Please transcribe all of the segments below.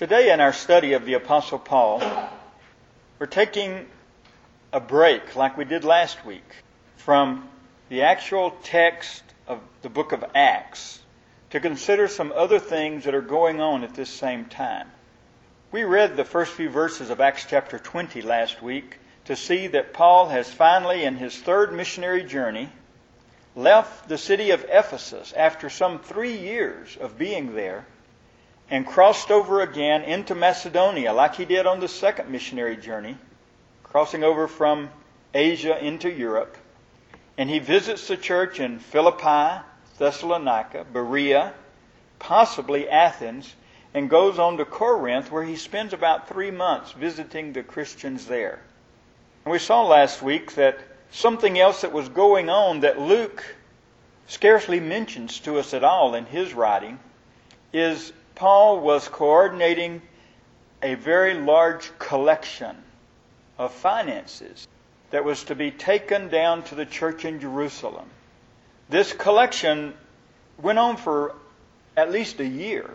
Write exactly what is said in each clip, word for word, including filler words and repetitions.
Today in our study of the Apostle Paul, we're taking a break, like we did last week, from the actual text of the book of Acts to consider some other things that are going on at this same time. We read the first few verses of Acts chapter twenty last week to see that Paul has finally, in his third missionary journey, left the city of Ephesus after some three years of being there and crossed over again into Macedonia like he did on the second missionary journey, crossing over from Asia into Europe. And he visits the church in Philippi, Thessalonica, Berea, possibly Athens, and goes on to Corinth, where he spends about three months visiting the Christians there. And we saw last week that something else that was going on that Luke scarcely mentions to us at all in his writing is Paul was coordinating a very large collection of finances that was to be taken down to the church in Jerusalem. This collection went on for at least a year.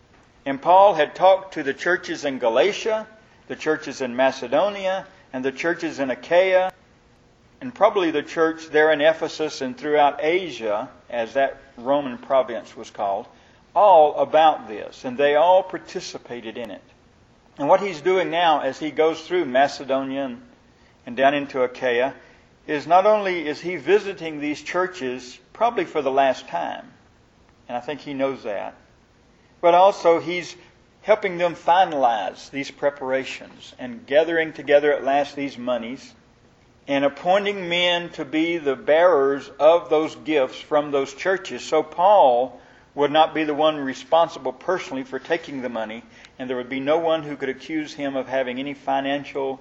And Paul had talked to the churches in Galatia, the churches in Macedonia, and the churches in Achaia, and probably the church there in Ephesus and throughout Asia, as that Roman province was called, all about this. And they all participated in it. And what he's doing now as he goes through Macedonia and, and down into Achaia is not only is he visiting these churches probably for the last time, and I think he knows that, but also he's helping them finalize these preparations and gathering together at last these monies and appointing men to be the bearers of those gifts from those churches. So Paul would not be the one responsible personally for taking the money, and there would be no one who could accuse him of having any financial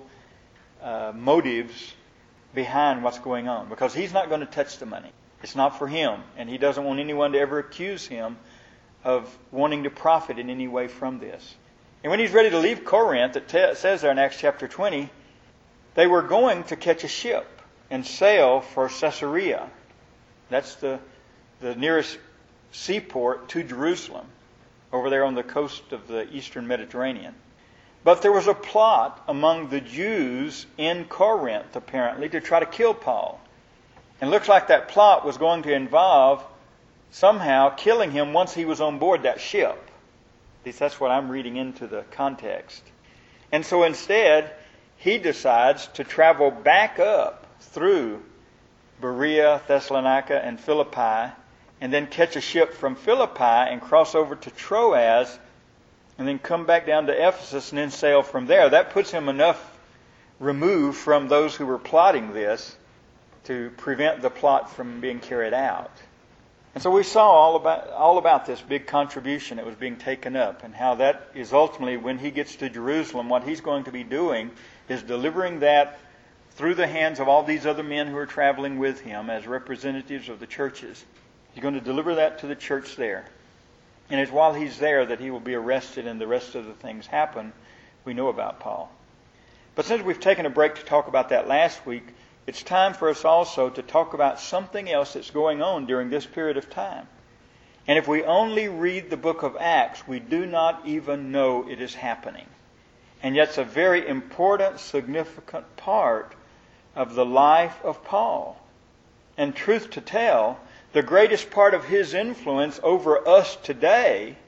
uh, motives behind what's going on, because he's not going to touch the money. It's not for him, and he doesn't want anyone to ever accuse him of wanting to profit in any way from this. And when he's ready to leave Corinth, it t- says there in Acts chapter twenty, they were going to catch a ship and sail for Caesarea. That's the, the nearest seaport to Jerusalem, over there on the coast of the eastern Mediterranean. But there was a plot among the Jews in Corinth, apparently, to try to kill Paul. And it looks like that plot was going to involve somehow killing him once he was on board that ship. At least that's what I'm reading into the context. And so instead, he decides to travel back up through Berea, Thessalonica, and Philippi, and then catch a ship from Philippi and cross over to Troas, and then come back down to Ephesus and then sail from there. That puts him enough removed from those who were plotting this to prevent the plot from being carried out. And so we saw all about all about this big contribution that was being taken up, and how that is ultimately, when he gets to Jerusalem, what he's going to be doing is delivering that through the hands of all these other men who are traveling with him as representatives of the churches. He's going to deliver that to the church there. And it's while he's there that he will be arrested and the rest of the things happen we know about Paul. But since we've taken a break to talk about that last week, it's time for us also to talk about something else that's going on during this period of time. And if we only read the book of Acts, we do not even know it is happening. And yet it's a very important, significant part of the life of Paul. And truth to tell, the greatest part of his influence over us today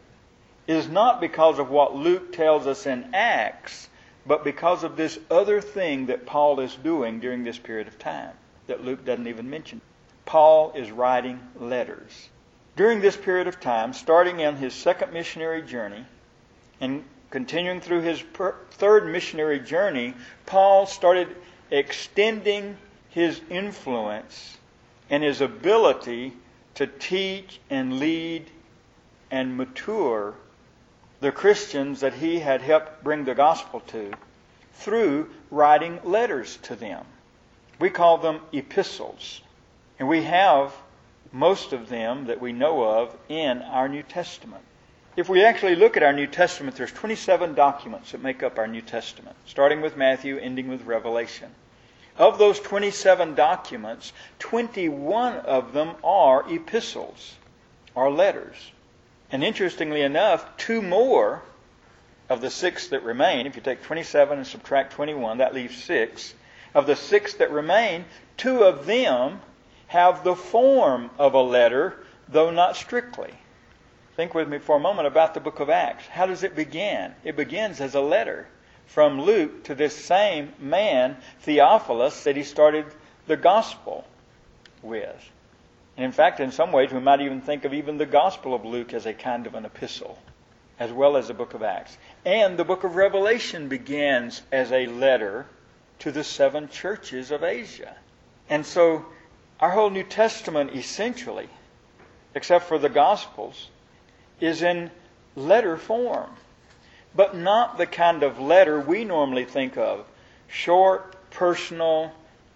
is not because of what Luke tells us in Acts, but because of this other thing that Paul is doing during this period of time that Luke doesn't even mention. Paul is writing letters. During this period of time, starting in his second missionary journey and continuing through his per- third missionary journey, Paul started extending his influence and his ability to teach and lead and mature the Christians that he had helped bring the gospel to through writing letters to them. We call them epistles. And we have most of them that we know of in our New Testament. If we actually look at our New Testament, there's twenty-seven documents that make up our New Testament, starting with Matthew, ending with Revelation. Of those twenty-seven documents, twenty-one of them are epistles, or letters. And interestingly enough, two more of the six that remain, if you take twenty-seven and subtract twenty-one, that leaves six. Of the six that remain, two of them have the form of a letter, though not strictly. Think with me for a moment about the book of Acts. How does it begin? It begins as a letter from Luke to this same man, Theophilus, that he started the gospel with. And in fact, in some ways, we might even think of even the Gospel of Luke as a kind of an epistle, as well as the book of Acts. And the book of Revelation begins as a letter to the seven churches of Asia. And so, our whole New Testament, essentially, except for the Gospels, is in letter form. But not the kind of letter we normally think of. Short, personal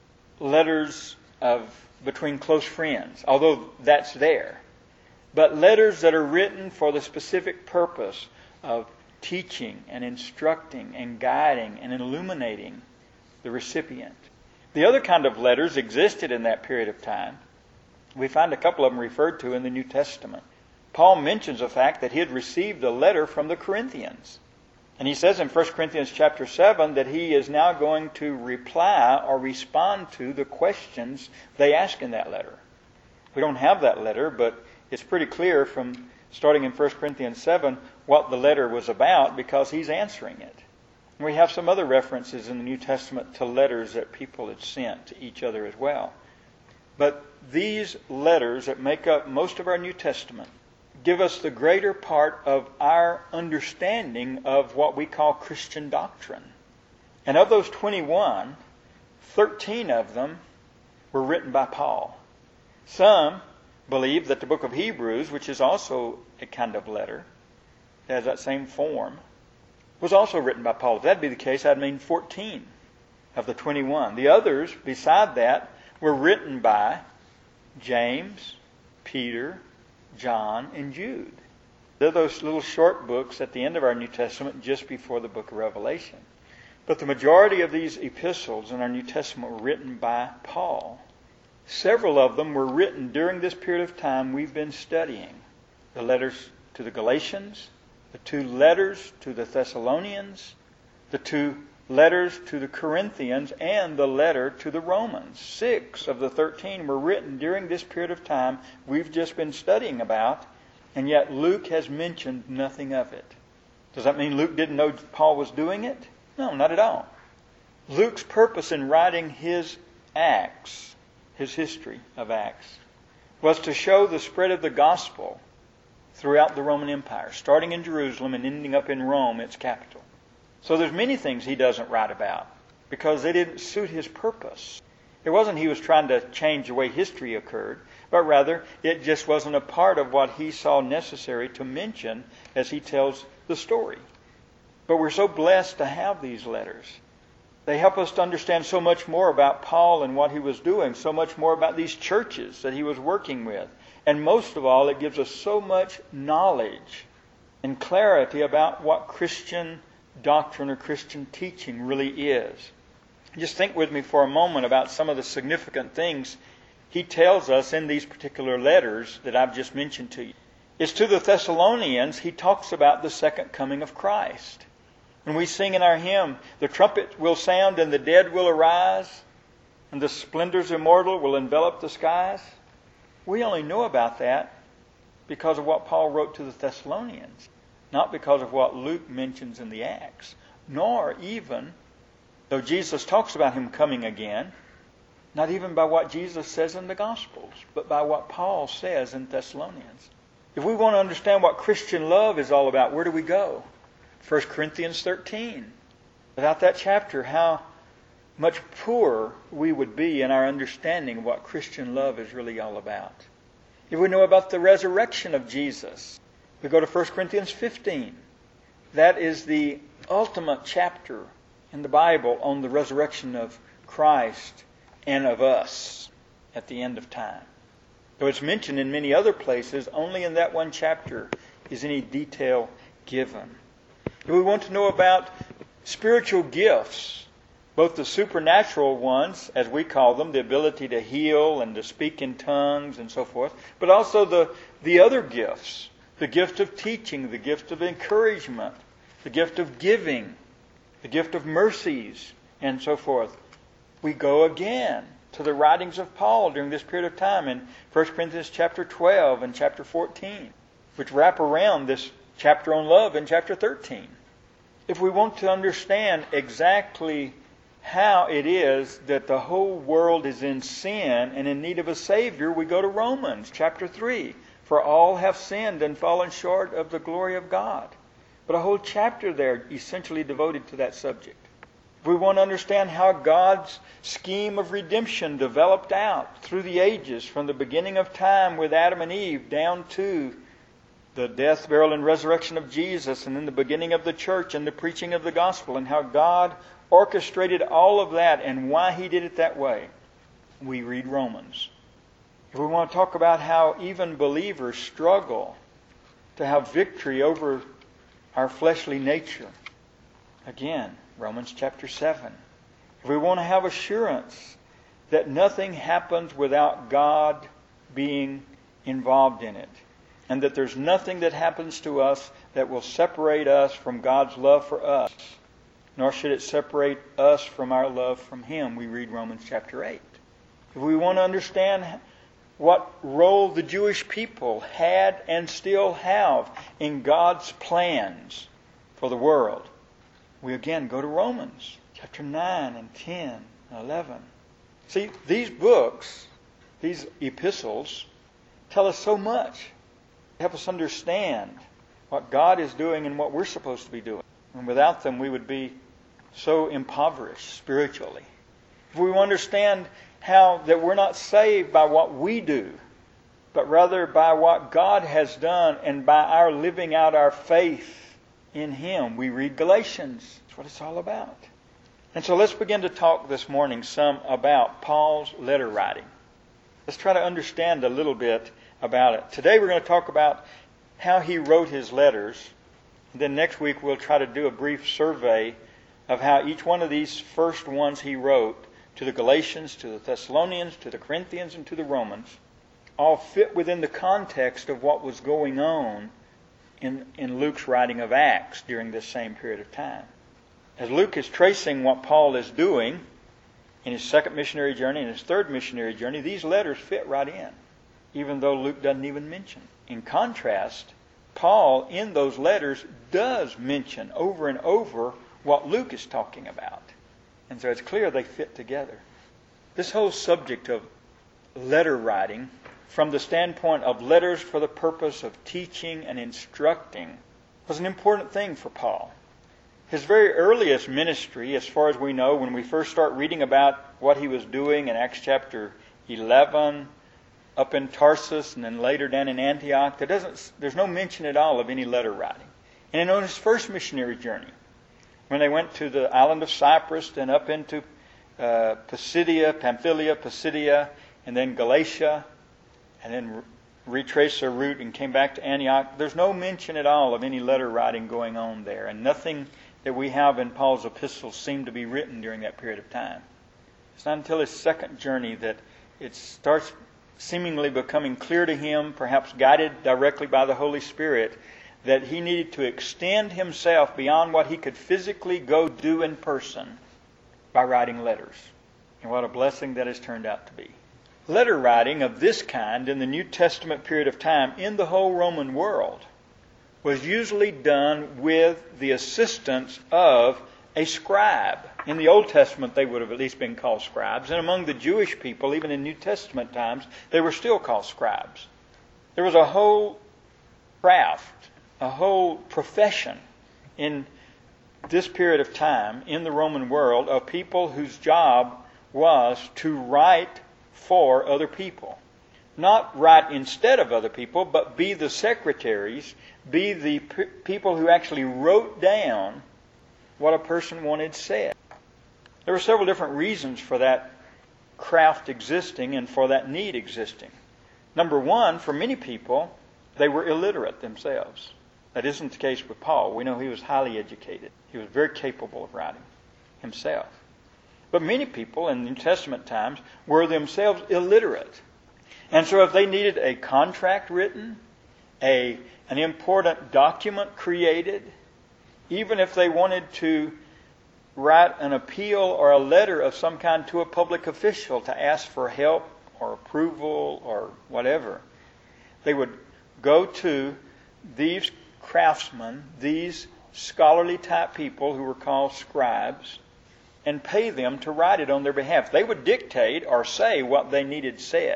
letters of between close friends, although that's there. But letters that are written for the specific purpose of teaching and instructing and guiding and illuminating the recipient. The other kind of letters existed in that period of time. We find a couple of them referred to in the New Testament. Paul mentions the fact that he had received a letter from the Corinthians. And he says in First Corinthians chapter seven that he is now going to reply or respond to the questions they ask in that letter. We don't have that letter, but it's pretty clear from starting in First Corinthians seven what the letter was about because he's answering it. And we have some other references in the New Testament to letters that people had sent to each other as well. But these letters that make up most of our New Testament give us the greater part of our understanding of what we call Christian doctrine. And of those twenty-one, thirteen of them were written by Paul. Some believe that the book of Hebrews, which is also a kind of letter, has that same form, was also written by Paul. If that'd be the case, I'd mean fourteen of the twenty-one. The others, beside that, were written by James, Peter, John, and Jude. They're those little short books at the end of our New Testament just before the book of Revelation. But the majority of these epistles in our New Testament were written by Paul. Several of them were written during this period of time we've been studying. The letters to the Galatians, the two letters to the Thessalonians, the two letters to the Corinthians, and the letter to the Romans. Six of the thirteen were written during this period of time we've just been studying about, and yet Luke has mentioned nothing of it. Does that mean Luke didn't know Paul was doing it? No, not at all. Luke's purpose in writing his Acts, his history of Acts, was to show the spread of the gospel throughout the Roman Empire, starting in Jerusalem and ending up in Rome, its capital. So there's many things he doesn't write about because they didn't suit his purpose. It wasn't he was trying to change the way history occurred, but rather it just wasn't a part of what he saw necessary to mention as he tells the story. But we're so blessed to have these letters. They help us to understand so much more about Paul and what he was doing, so much more about these churches that he was working with. And most of all, it gives us so much knowledge and clarity about what Christian doctrine or Christian teaching really is. Just think with me for a moment about some of the significant things he tells us in these particular letters that I've just mentioned to you. It's to the Thessalonians, he talks about the second coming of Christ. When we sing in our hymn, the trumpet will sound and the dead will arise, and the splendors immortal will envelop the skies. We only know about that because of what Paul wrote to the Thessalonians, not because of what Luke mentions in the Acts, nor even, though Jesus talks about him coming again, not even by what Jesus says in the Gospels, but by what Paul says in Thessalonians. If we want to understand what Christian love is all about, where do we go? First Corinthians thirteen. Without that chapter, how much poorer we would be in our understanding of what Christian love is really all about. If we know about the resurrection of Jesus, we go to First Corinthians fifteen. That is the ultimate chapter in the Bible on the resurrection of Christ and of us at the end of time. Though it's mentioned in many other places, only in that one chapter is any detail given. If we want to know about spiritual gifts, both the supernatural ones, as we call them, the ability to heal and to speak in tongues and so forth, but also the, the other gifts, the gift of teaching, the gift of encouragement, the gift of giving, the gift of mercies, and so forth. We go again to the writings of Paul during this period of time in First Corinthians chapter twelve and chapter fourteen, which wrap around this chapter on love in chapter thirteen. If we want to understand exactly how it is that the whole world is in sin and in need of a Savior, we go to Romans chapter three. For all have sinned and fallen short of the glory of God. But a whole chapter there essentially devoted to that subject. If we want to understand how God's scheme of redemption developed out through the ages, from the beginning of time with Adam and Eve down to the death, burial, and resurrection of Jesus, and then the beginning of the church and the preaching of the gospel, and how God orchestrated all of that and why He did it that way, we read Romans. If we want to talk about how even believers struggle to have victory over our fleshly nature, again, Romans chapter seven. If we want to have assurance that nothing happens without God being involved in it, and that there's nothing that happens to us that will separate us from God's love for us, nor should it separate us from our love from Him, we read Romans chapter eight. If we want to understand what role the Jewish people had and still have in God's plans for the world, we again go to Romans chapter nine and ten and eleven. See, these books, these epistles, tell us so much. They help us understand what God is doing and what we're supposed to be doing. And without them, we would be so impoverished spiritually. If we understand how that we're not saved by what we do, but rather by what God has done and by our living out our faith in Him, we read Galatians. That's what it's all about. And so let's begin to talk this morning some about Paul's letter writing. Let's try to understand a little bit about it. Today we're going to talk about how he wrote his letters. And then next week we'll try to do a brief survey of how each one of these first ones he wrote, to the Galatians, to the Thessalonians, to the Corinthians, and to the Romans, all fit within the context of what was going on in, in Luke's writing of Acts during this same period of time. As Luke is tracing what Paul is doing in his second missionary journey and his third missionary journey, these letters fit right in, even though Luke doesn't even mention. In contrast, Paul in those letters does mention over and over what Luke is talking about. And so it's clear they fit together. This whole subject of letter writing, from the standpoint of letters for the purpose of teaching and instructing, was an important thing for Paul. His very earliest ministry, as far as we know, when we first start reading about what he was doing in Acts chapter eleven, up in Tarsus, and then later down in Antioch, there doesn't, there's no mention at all of any letter writing. And on his first missionary journey, when they went to the island of Cyprus and up into uh, Pisidia, Pamphylia, Pisidia, and then Galatia, and then re- retraced their route and came back to Antioch, there's no mention at all of any letter writing going on there. And nothing that we have in Paul's epistles seemed to be written during that period of time. It's not until his second journey that it starts seemingly becoming clear to him, perhaps guided directly by the Holy Spirit, that he needed to extend himself beyond what he could physically go do in person by writing letters. And what a blessing that has turned out to be. Letter writing of this kind in the New Testament period of time in the whole Roman world was usually done with the assistance of a scribe. In the Old Testament, they would have at least been called scribes. And among the Jewish people, even in New Testament times, they were still called scribes. There was a whole craft, a whole profession in this period of time in the Roman world of people whose job was to write for other people. Not write instead of other people, but be the secretaries, be the p- people who actually wrote down what a person wanted said. There were several different reasons for that craft existing and for that need existing. Number one, for many people, they were illiterate themselves. That isn't the case with Paul. We know he was highly educated. He was very capable of writing himself. But many people in New Testament times were themselves illiterate. And so if they needed a contract written, a an important document created, even if they wanted to write an appeal or a letter of some kind to a public official to ask for help or approval or whatever, they would go to these craftsmen, these scholarly type people who were called scribes, and pay them to write it on their behalf. They would dictate or say what they needed said.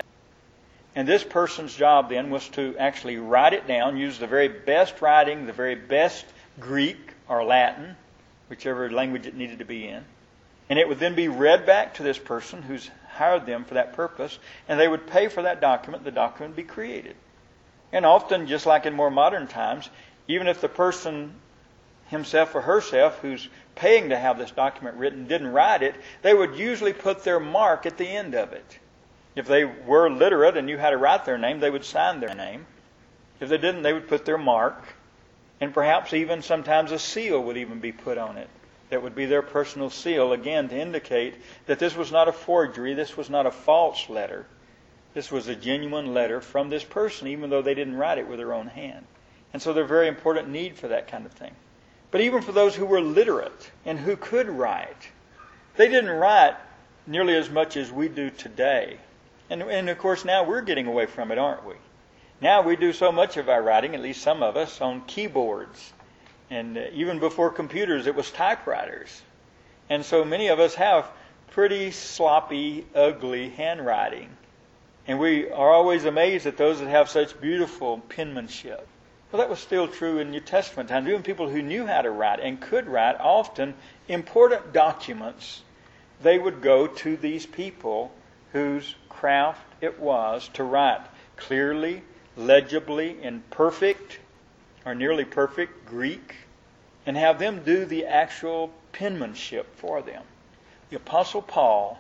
And this person's job then was to actually write it down, use the very best writing, the very best Greek or Latin, whichever language it needed to be in. And it would then be read back to this person who's hired them for that purpose, and they would pay for that document. The document would be created. And often, just like in more modern times, even if the person himself or herself who's paying to have this document written didn't write it, they would usually put their mark at the end of it. If they were literate and knew how to write their name, they would sign their name. If they didn't, they would put their mark. And perhaps even sometimes a seal would even be put on it. That would be their personal seal, again, to indicate that this was not a forgery, this was not a false letter. This was a genuine letter from this person, even though they didn't write it with their own hand. And so there's a very important need for that kind of thing. But even for those who were literate and who could write, they didn't write nearly as much as we do today. And, and of course now we're getting away from it, aren't we? Now we do so much of our writing, at least some of us, on keyboards. And uh, even before computers, it was typewriters. And so many of us have pretty sloppy, ugly handwriting. And we are always amazed at those that have such beautiful penmanship. Well, that was still true in New Testament times. Even people who knew how to write and could write, often important documents, they would go to these people whose craft it was to write clearly, legibly, in perfect or nearly perfect Greek, and have them do the actual penmanship for them. The Apostle Paul,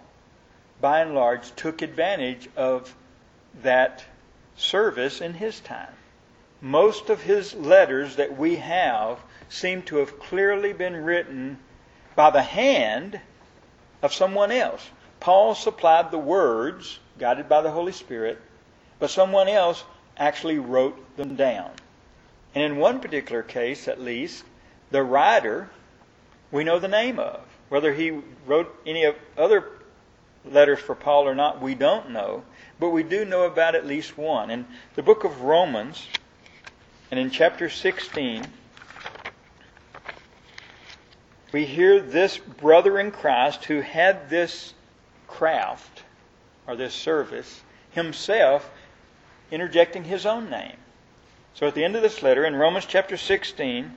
by and large, took advantage of that service in his time. Most of his letters that we have seem to have clearly been written by the hand of someone else. Paul supplied the words, guided by the Holy Spirit, but someone else actually wrote them down. And in one particular case, at least, the writer we know the name of. Whether he wrote any of other letters for Paul or not, we don't know. But we do know about at least one. In the book of Romans, and in chapter sixteen, we hear this brother in Christ who had this craft, or this service, himself interjecting his own name. So at the end of this letter, in Romans chapter sixteen,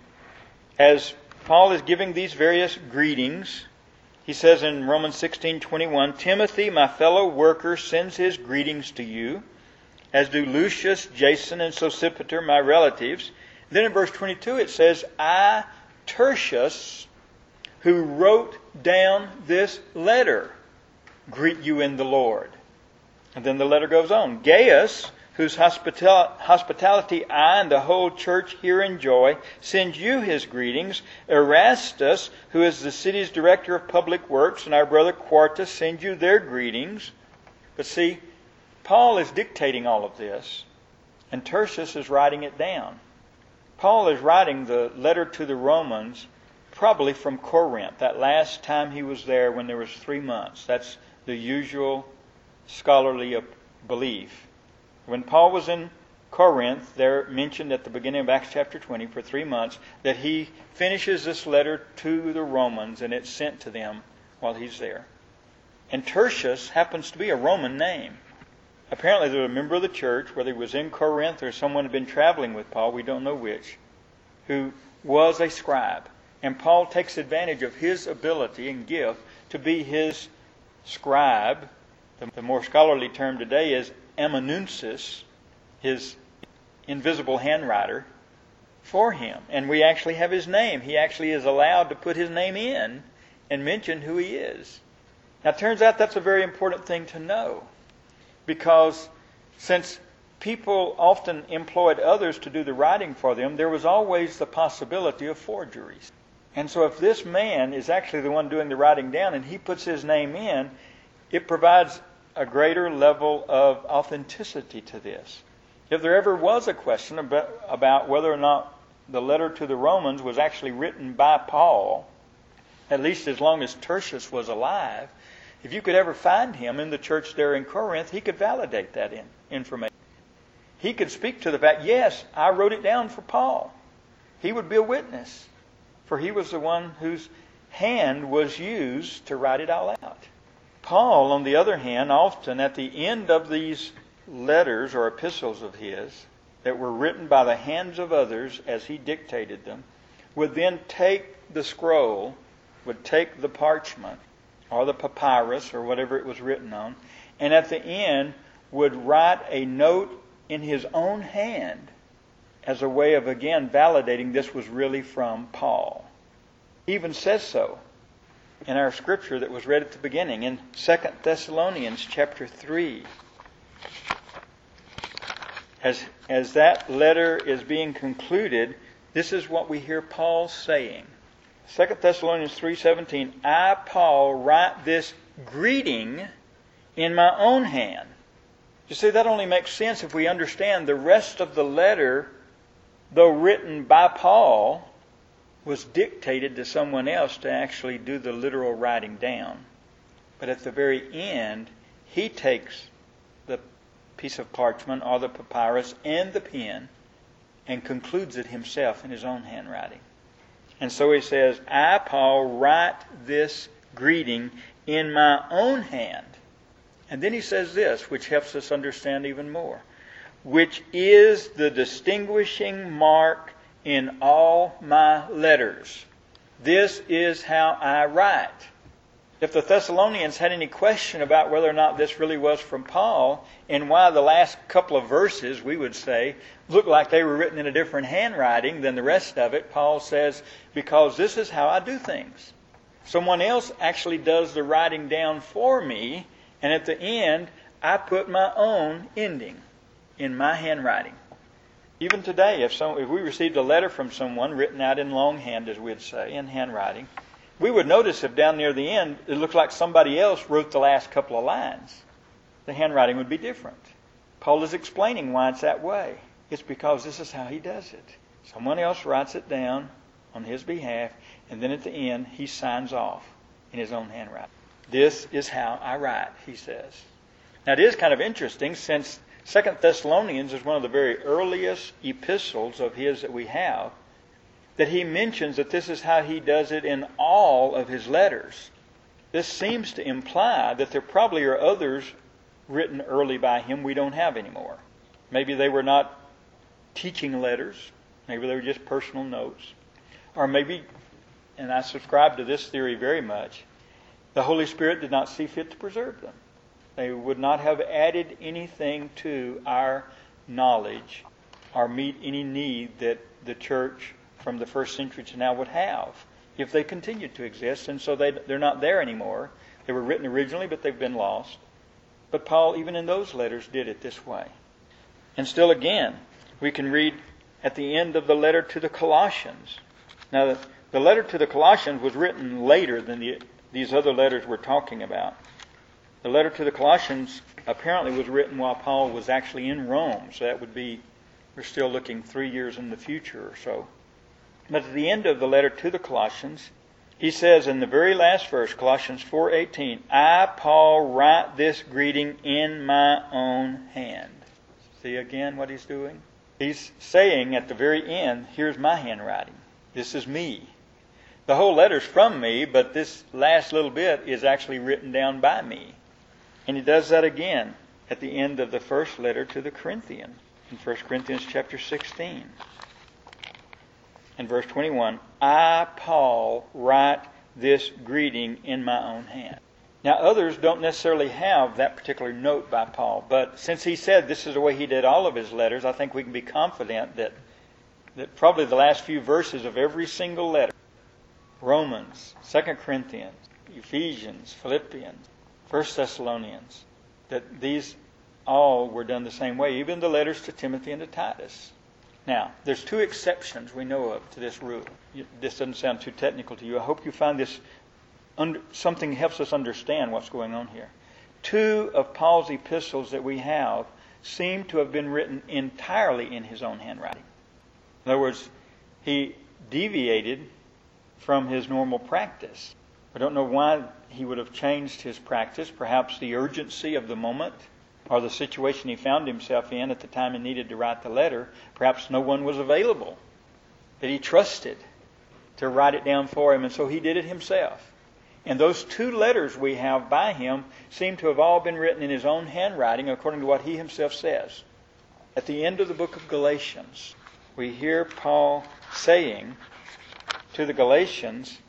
as Paul is giving these various greetings, he says in Romans sixteen twenty-one, Timothy, my fellow worker, sends his greetings to you, as do Lucius, Jason, and Sosipater, my relatives. Then in verse twenty-two it says, I, Tertius, who wrote down this letter, greet you in the Lord. And then the letter goes on. Gaius, whose hospital- hospitality I and the whole church here enjoy, sends you his greetings. Erastus, who is the city's director of public works, and our brother Quartus send you their greetings. But see, Paul is dictating all of this, and Tertius is writing it down. Paul is writing the letter to the Romans probably from Corinth, that last time he was there when there was three months. That's the usual scholarly belief. When Paul was in Corinth, they're mentioned at the beginning of Acts chapter twenty for three months, that he finishes this letter to the Romans and it's sent to them while he's there. And Tertius happens to be a Roman name. Apparently there was a member of the church, whether he was in Corinth or someone had been traveling with Paul, we don't know which, who was a scribe. And Paul takes advantage of his ability and gift to be his scribe. The, the more scholarly term today is amanuensis, his invisible handwriter, for him. And we actually have his name. He actually is allowed to put his name in and mention who he is. Now it turns out that's a very important thing to know. Because since people often employed others to do the writing for them, there was always the possibility of forgeries. And so if this man is actually the one doing the writing down and he puts his name in, it provides a greater level of authenticity to this. If there ever was a question about, about whether or not the letter to the Romans was actually written by Paul, at least as long as Tertius was alive, if you could ever find him in the church there in Corinth, he could validate that in, information. He could speak to the fact, yes, I wrote it down for Paul. He would be a witness, for he was the one whose hand was used to write it all out. Paul, on the other hand, often at the end of these letters or epistles of his that were written by the hands of others as he dictated them, would then take the scroll, would take the parchment or the papyrus or whatever it was written on, and at the end would write a note in his own hand as a way of, again, validating this was really from Paul. He even says so in our scripture that was read at the beginning in Second Thessalonians chapter three. As, as that letter is being concluded, this is what we hear Paul saying. Second Thessalonians three seventeen, I, Paul, write this greeting in my own hand. You see, that only makes sense if we understand the rest of the letter, though written by Paul, was dictated to someone else to actually do the literal writing down. But at the very end, he takes the piece of parchment or the papyrus and the pen and concludes it himself in his own handwriting. And so he says, I, Paul, write this greeting in my own hand. And then he says this, which helps us understand even more, which is the distinguishing mark in all my letters. This is how I write. If the Thessalonians had any question about whether or not this really was from Paul, and why the last couple of verses, we would say, look like they were written in a different handwriting than the rest of it, Paul says, because this is how I do things. Someone else actually does the writing down for me, and at the end, I put my own ending in my handwriting. Even today, if some, if we received a letter from someone written out in longhand, as we'd say, in handwriting, we would notice if down near the end it looked like somebody else wrote the last couple of lines. The handwriting would be different. Paul is explaining why it's that way. It's because this is how he does it. Someone else writes it down on his behalf, and then at the end he signs off in his own handwriting. This is how I write, he says. Now it is kind of interesting, since Second Thessalonians is one of the very earliest epistles of his that we have, that he mentions that this is how he does it in all of his letters. This seems to imply that there probably are others written early by him we don't have anymore. Maybe they were not teaching letters. Maybe they were just personal notes. Or maybe, and I subscribe to this theory very much, the Holy Spirit did not see fit to preserve them. They would not have added anything to our knowledge or meet any need that the church from the first century to now would have if they continued to exist. And so they, they're not there anymore. They were written originally, but they've been lost. But Paul, even in those letters, did it this way. And still again, we can read at the end of the letter to the Colossians. Now, the letter to the Colossians was written later than the, these other letters we're talking about. The letter to the Colossians apparently was written while Paul was actually in Rome. So that would be, we're still looking three years in the future or so. But at the end of the letter to the Colossians, he says in the very last verse, Colossians four eighteen, I, Paul, write this greeting in my own hand. See again what he's doing? He's saying at the very end, here's my handwriting. This is me. The whole letter's from me, but this last little bit is actually written down by me. And he does that again at the end of the first letter to the Corinthians, in First Corinthians chapter sixteen. In verse twenty-one, I, Paul, write this greeting in my own hand. Now, others don't necessarily have that particular note by Paul, but since he said this is the way he did all of his letters, I think we can be confident that, that probably the last few verses of every single letter, Romans, Second Corinthians, Ephesians, Philippians, First Thessalonians, that these all were done the same way, even the letters to Timothy and to Titus. Now, there's two exceptions we know of to this rule. This doesn't sound too technical to you. I hope you find this under, something helps us understand what's going on here. Two of Paul's epistles that we have seem to have been written entirely in his own handwriting. In other words, he deviated from his normal practice. I don't know why he would have changed his practice. Perhaps the urgency of the moment or the situation he found himself in at the time he needed to write the letter. Perhaps no one was available that he trusted to write it down for him, and so he did it himself. And those two letters we have by him seem to have all been written in his own handwriting, according to what he himself says. At the end of the book of Galatians, we hear Paul saying to the Galatians,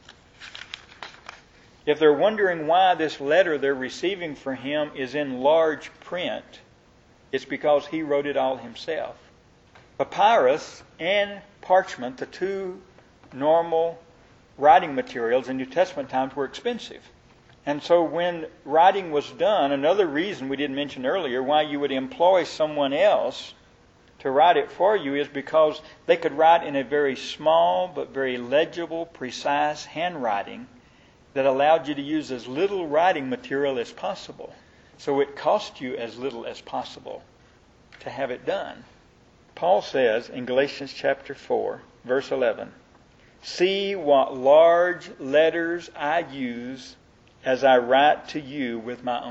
if they're wondering why this letter they're receiving from him is in large print, it's because he wrote it all himself. Papyrus and parchment, the two normal writing materials in New Testament times, were expensive. And so when writing was done, another reason we didn't mention earlier why you would employ someone else to write it for you is because they could write in a very small but very legible, precise handwriting that allowed you to use as little writing material as possible. So it cost you as little as possible to have it done. Paul says in Galatians chapter four, verse eleven, see what large letters I use as I write to you with my own